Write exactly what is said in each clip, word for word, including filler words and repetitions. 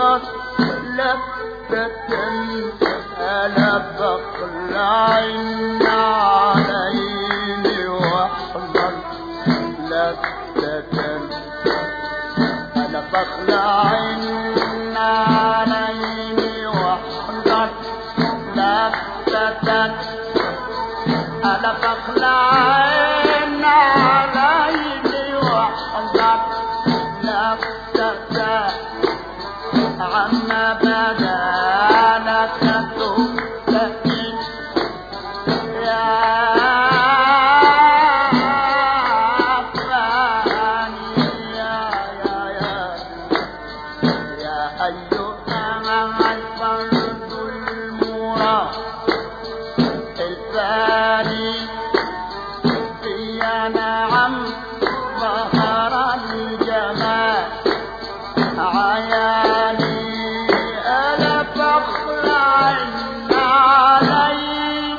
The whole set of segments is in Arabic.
واحضر لفتة أنا بخلع عليني واحضر لفتة أنا بخلع عليني واحضر لفتة أنا بخلع عليني واحضر لفتة عما بدا لك تبتكي يا فاني يا يا يا يا أيها الفرد المراد الفاني يا نعم ظهر الجمال عيالي أنا بخلع علي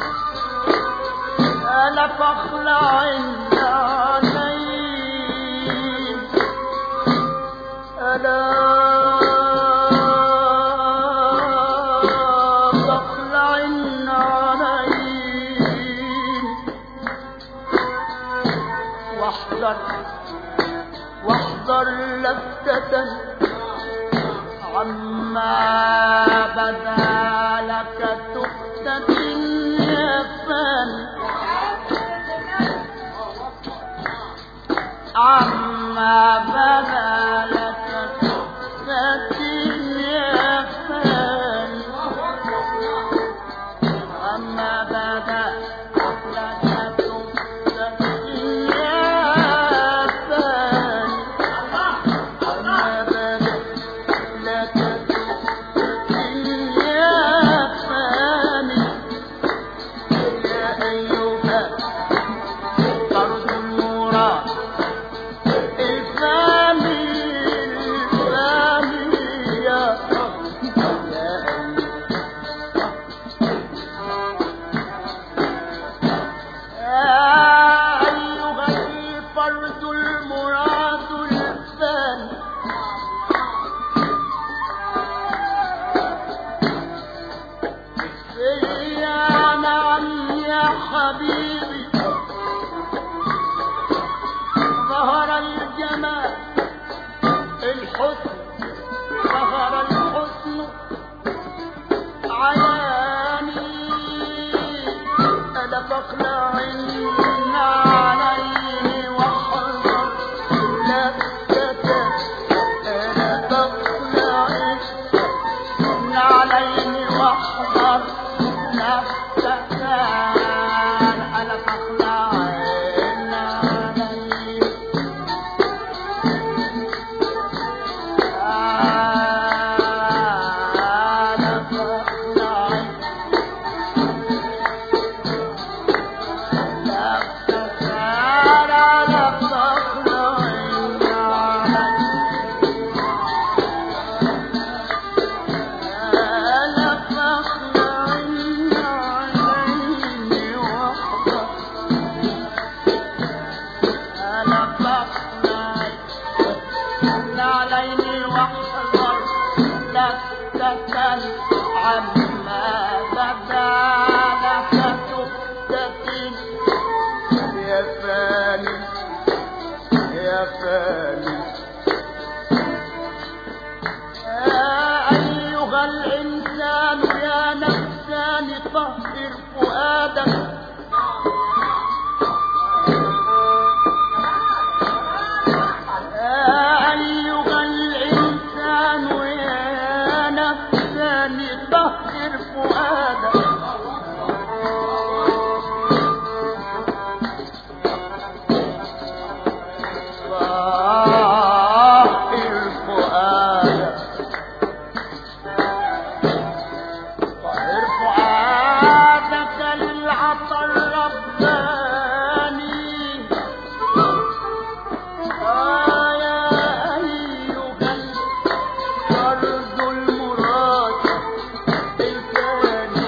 أنا بخلع علي أنا بخلع علي واحذر واحذر لفتة عما بدا لك تفتتن يا فاني عما بدا لك تفتتن يا فاني عما بدا حبيبي ظهر الجمال الحسن ظهر الحسن عياني أنا بخلع عليه واحذر لفتة أنا بخلع عليه واحذر لفتة أنا بخلع عما بدا لك تفتتن يا فاني يا فاني يا أيها الإنسان يا نفسان طهر فؤادك طهر فؤادك طهر فؤادك طهر فؤادك للعطر الرباني آه يا أيها الفرد المراد الفاني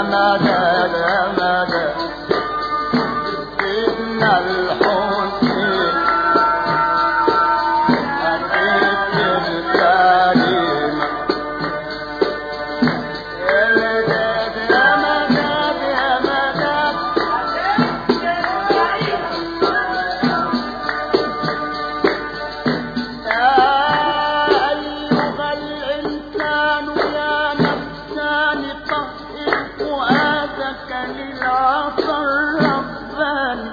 مدد يا مدد سيدنا الحسين أتيت الكلمة يا مدد يا مدد يا مدد يا أيها الإنسان يا نفسان طهر فؤادك للعصا الرباني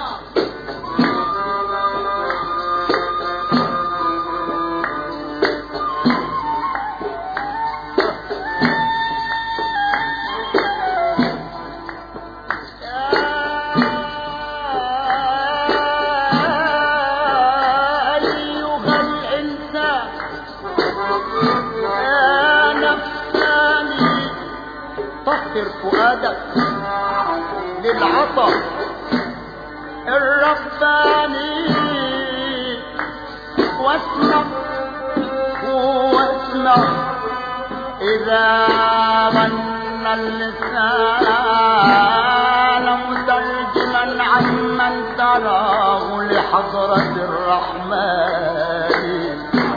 طهر فؤادك للعطا الرباني واسمع واسمع إذا غنى اللسان مترجما عمن تراه لحضرة الرحمن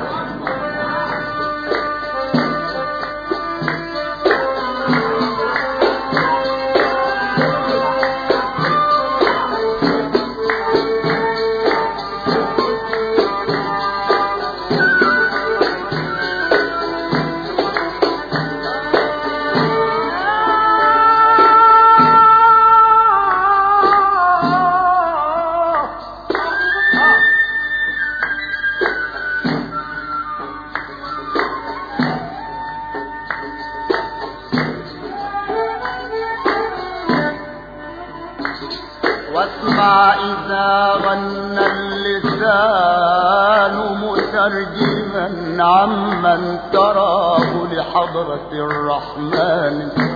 واسمع إذا غنى اللسان مترجما عمن تراه لحضرة الرحمن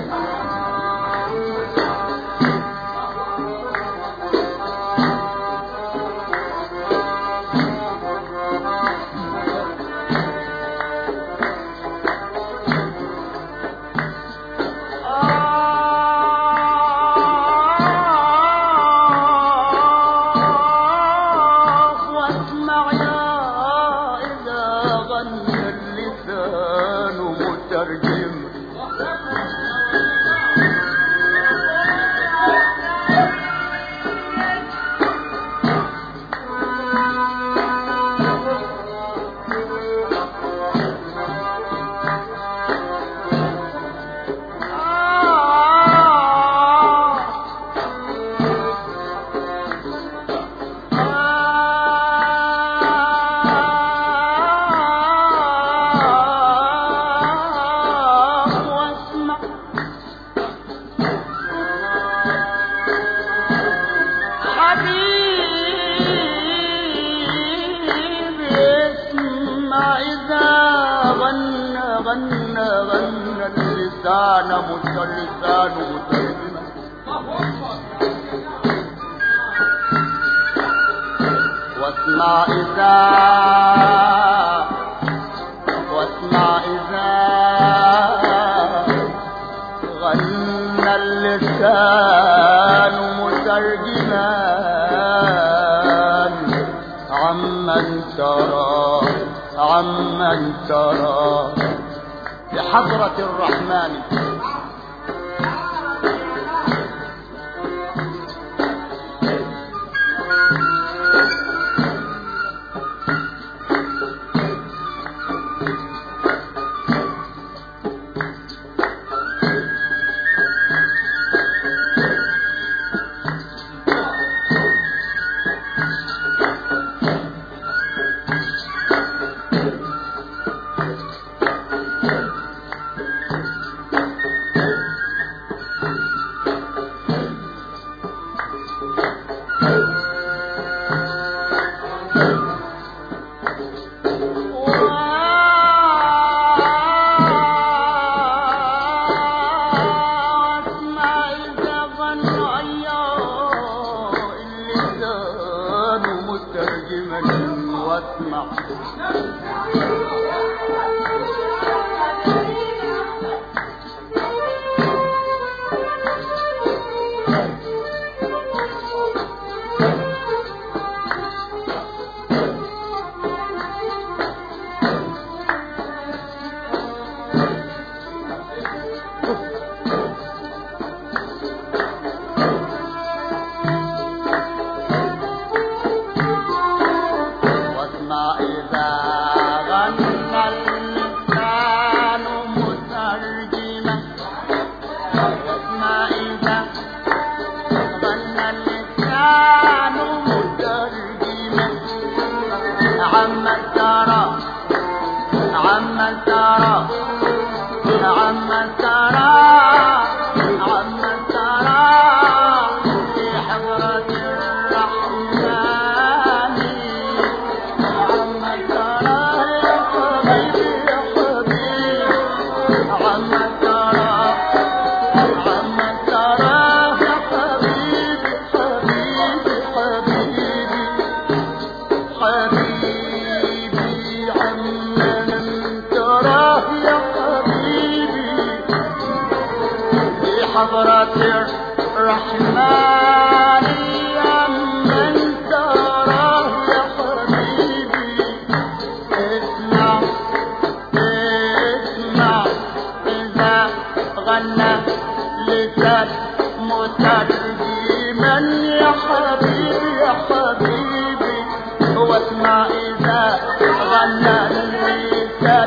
متلسان مترجما واسمع إذا واسمع إذا غنى اللسان مترجما عمن ترى عمن ترى بحضرة الرحمن الرحمن يا من تراه يا حبيبي اسمع اسمع إذا غنى لسان مترجما يا حبيبي يا حبيبي واسمع إذا غنى لسان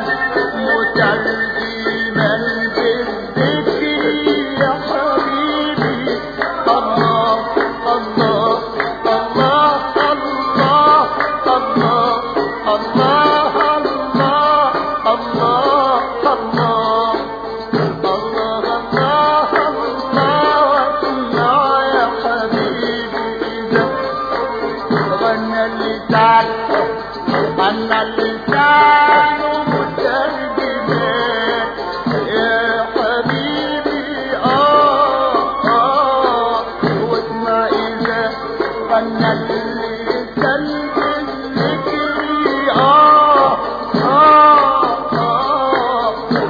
مترجما بالذكر يا حبيبي الله الله الله الله الله الله الله الله الله الله الله الله واسمع يا حبيبي إذا غنى اللسان غنى اللسان مترجما يا حبيبي آه آه واسمع إذا غنى اللسان بالذكر آه آه آه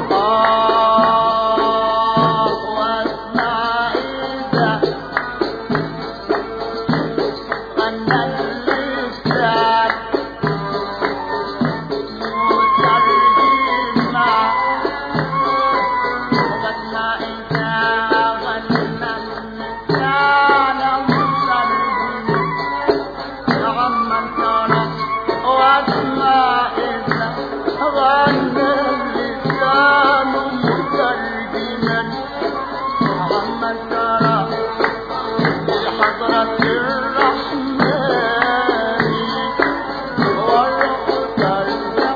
آه واسمع إذا غنى اللسان مترجما واسمع إذا غنى اللسان مترجما عمن ترى واسمع إذا غنى اللسان مترجما عمن ترى بحضرة الرحمن والروح ترجع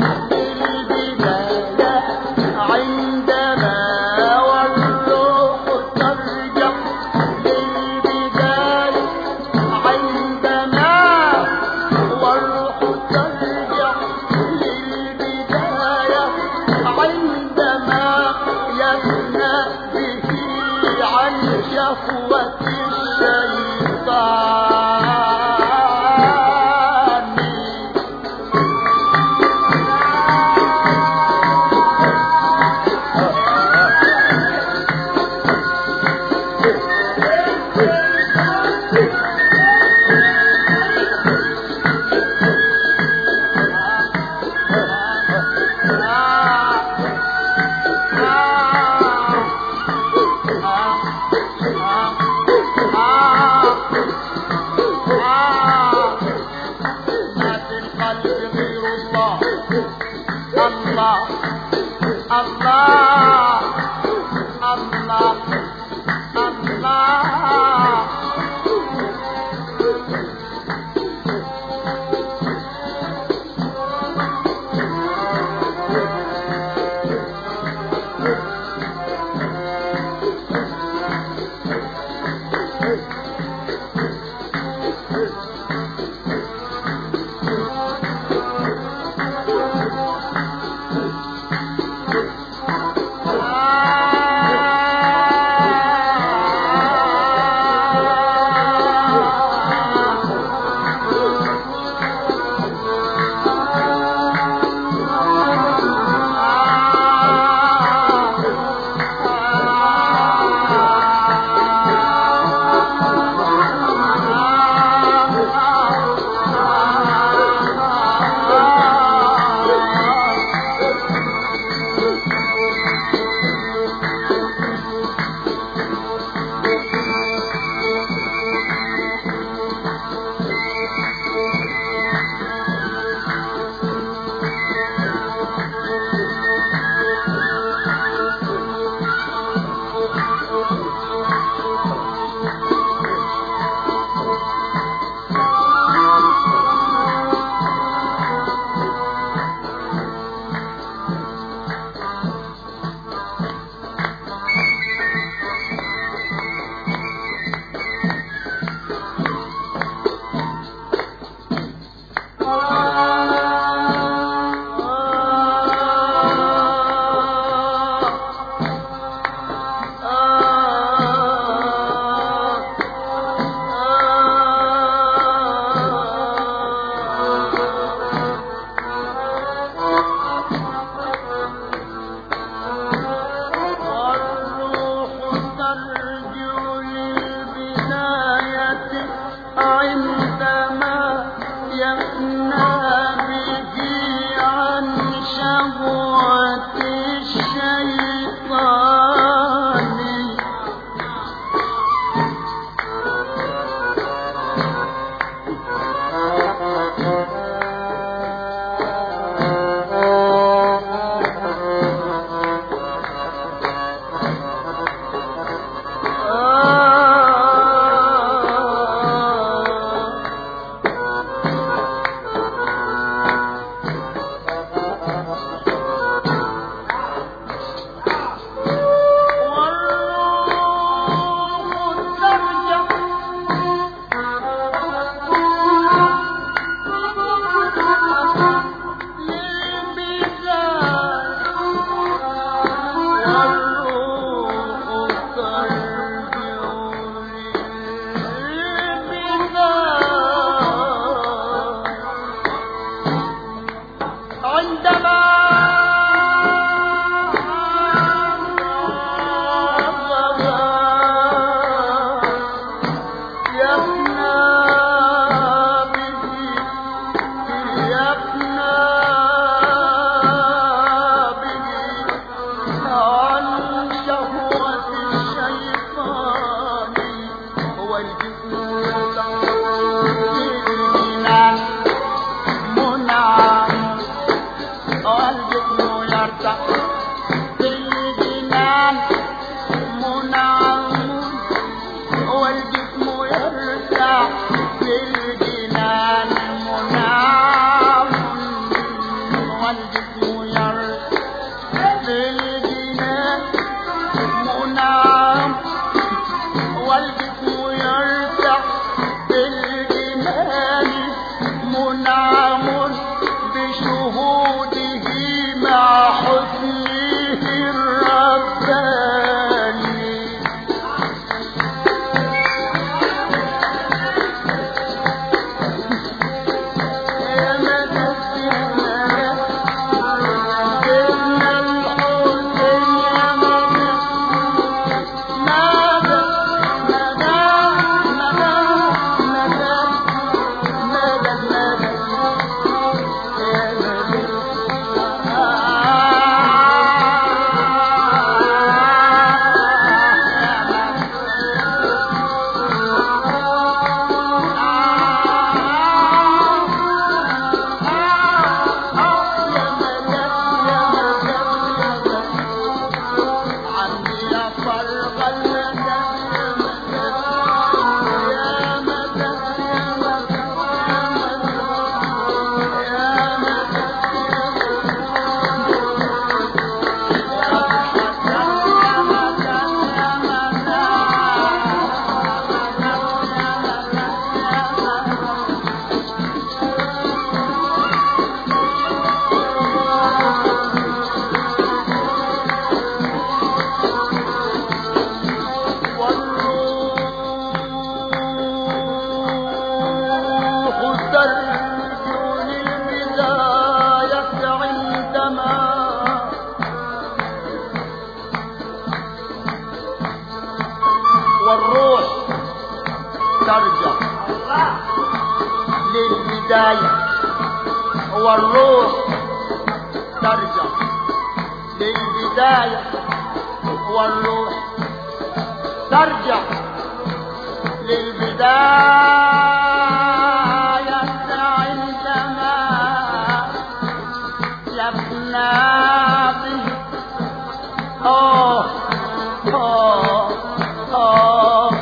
للبداية عندما والروح ترجع للبداية عندما والروح ترجع للبداية عندما يفنى به عن شهوة الشيطان والجسم يرتاح بالجنان منعم بشهوده مع حسنه الرباني. يا مدد يا مدد سيدنا الحسين يا مدد مدد مدد مدد مدد مدد يا مدد والروح ترجع للبداية والروح ترجع للبداية والروح ترجع للبداية عندما يفنى به آه آه آه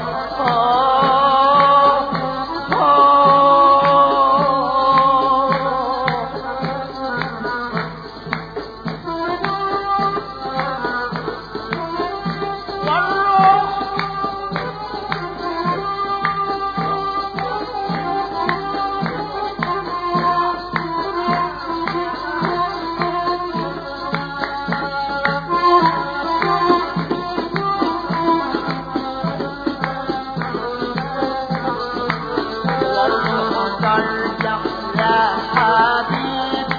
ترجع يا حبيب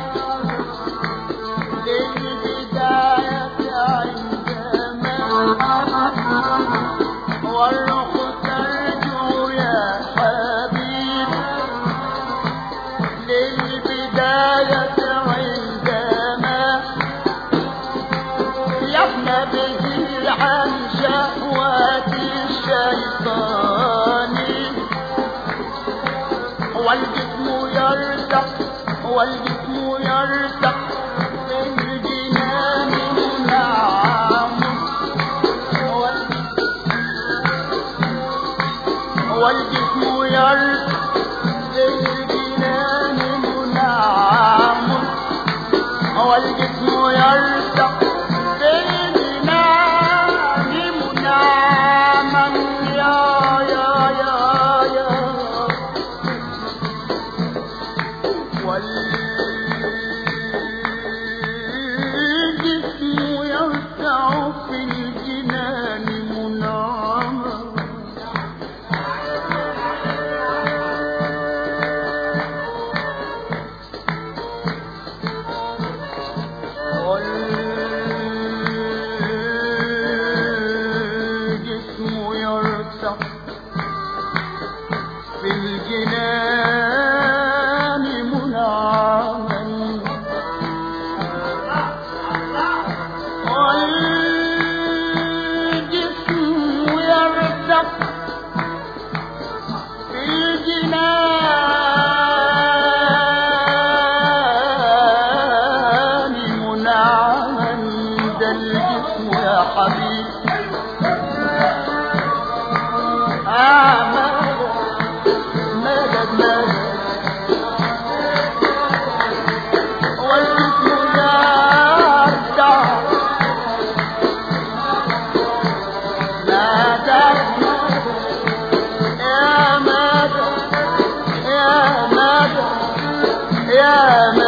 للبداية عندما والروح ترجع يا حبيب للبداية عندما يفنى به عن شهوات الشيطان والجسم يرتاح والجسم يرتاح بالجنان منعم والجسم يرتاح بالجنان منعم والجسم يرتاح بالجنان منعما يا يا يا يا والجسم يرتع في الجنان منعما والجسم يرتع في الجنان منعما والجسم يرتع في الجنان منعما ده الجسم يا حبيب آمن مدد مدد والجسم يرتع مدد الأيام